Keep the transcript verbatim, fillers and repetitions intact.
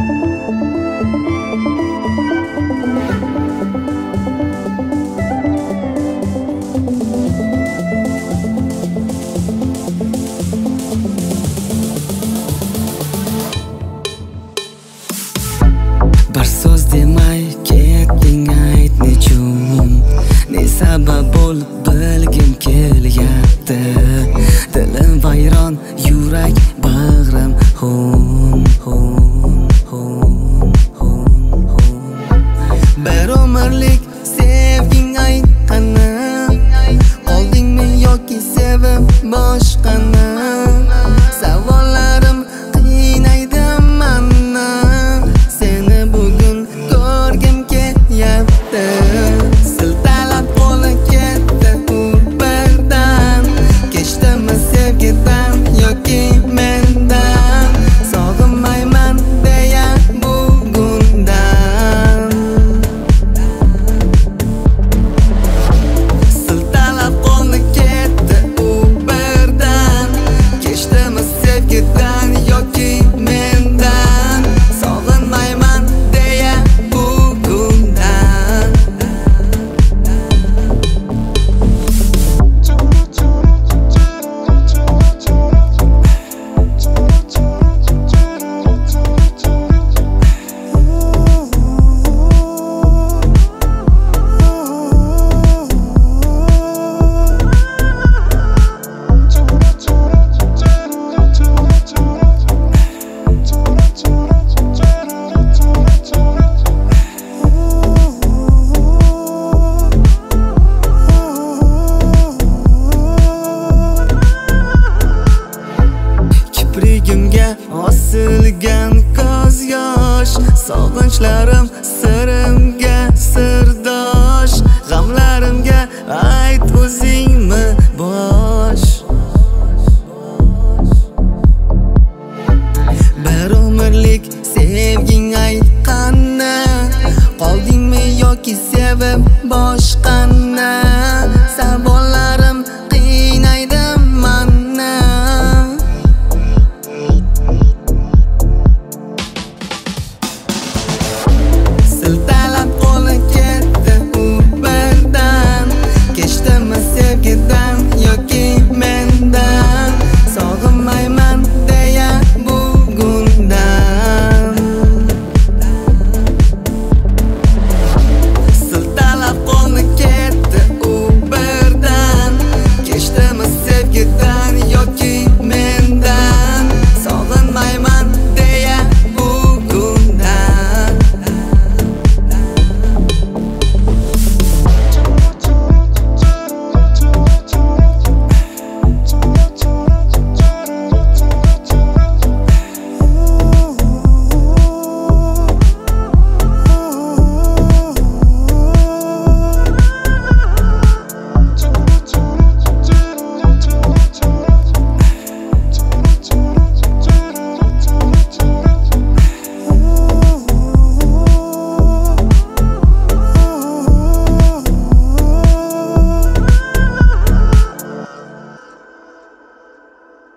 Bir so'z demay ketding, ayt nechun, ne sabab bo'lib bilgim kelyapti. Dilim vayron, yurak bag'rim hum hum hum hum hum. Bir umrlik sevging aytqani, qoldingmi yoki sevib boshqani? Savollarim qiynaydi meni, seni bugun ko'rgim kelyapti. Siltalab qo'li ketdi u birdan, kechdimi sevgidan yoki mendan? Sog'inmayman deya bugundan. Siltalab qo'li ketdi u birdan, kechdimi sevgidan yoki mendan? Sog'inmayman deya bugundan. Kiprigimga osilgan ko'z yosh, sog'inchlarim sirimga sirdosh. G'amlarimga ayt o'zingmi bosh. Bir umrlik sevging aytqani, qoldingmi yoki sevib boshqani?